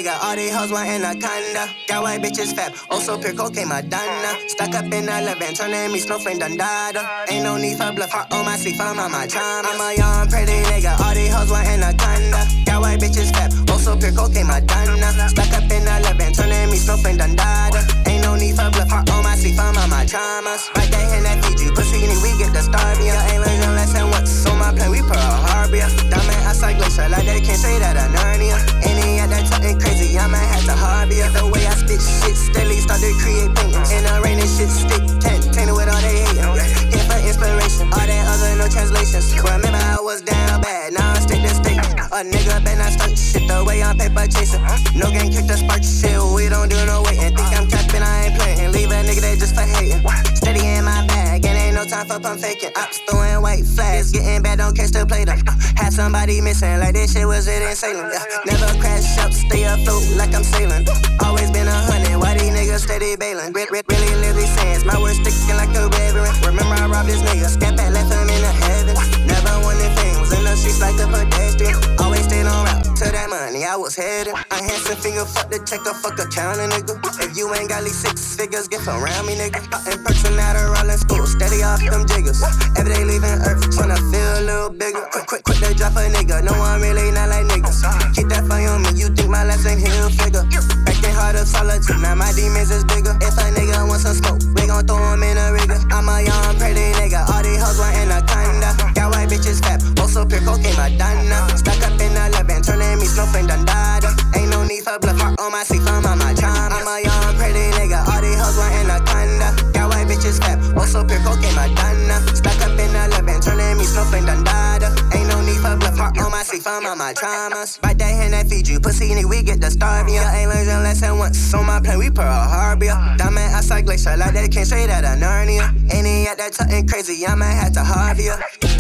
nigga, all these hoes want anaconda. Got white bitches fat, also pure cocaine Madonna. Stuck up in 11, turning me snowflake Dundada. Ain't no need for bluff, on my sleeve, I'm on my charm. I'm a young pretty nigga, all these hoes want anaconda. Got white bitches fat, also pure cocaine Madonna. Stuck up in 11, turning me snowflake Dundada. Ain't no need for bluff, on my sleeve, I'm on my charmers. Right there in that Fiji, pussy, we get the starving. Ain't learned your lesson once, on my plane, we Pearl Harbor. Diamond outside glacier, like that, can't say that a Narnia. Any at that talking crazy, I might have to harbor. The way I spit shit, steadily started create paintings. In the rain and shit stick, tainted with all they hating. Here for inspiration, all that other no translations. Remember I was down bad, now I'm stick to stick. A nigga better not start shit the way I'm paper chasing. No gang kick the spark shit, we don't do no waiting. Think I'm capping, I ain't playing. Leave a nigga there just for hating. Steady in my bag, and ain't no time for pump faking. Ops throwing white flags, getting bad, don't catch the plate up. Had somebody missing, like this shit was it in Salem. Never crash up, stay afloat like I'm sailing. Always been 100, why these niggas steady bailing? Really live these sands, my words sticking like a reverend. Remember I robbed this nigga, scat back, left him in the heavens. Never wanted fame, was in the streets like a pedestrian. Always stayed on route to that money I was heading. I handsome finger, fuck the checker, fuck a counter, nigga. If you ain't got at least 6 figures, get around me, nigga. In person, out of rolling school, steady off them jiggers. Every day leaving Earth, tryna feel a little bigger. Quick to drop a nigga, no I'm really not like niggas. Keep that fire on me, you think my last name Hill figure. Backing hard of solitude, now my demons is bigger. If a nigga wants some smoke, we gon' throw him in a rigger. I'm a young pretty nigga, all these hoes want anaconda. Got white bitches fat, also pure cocaine Madonna. Stuck up in 11, turning me snowflake Dundada. Ain't no need for bluff, on my sleeve, I'm on my charm. I'm a young pretty nigga, all these hoes want anaconda. Got white bitches fat, also pure cocaine Madonna. Stuck up in 11, turning me snowflake Dundada. Ain't no need for bluff, on my sleeve, I'm on my traumas. Right there in that Fiji, pussy, we get the starving. Ain't learned your lesson once, on my plane, we Pearl Harbor. Diamond outside glacier, like that, can't say that a Narnia. Any at that talking crazy, I might have to harbor.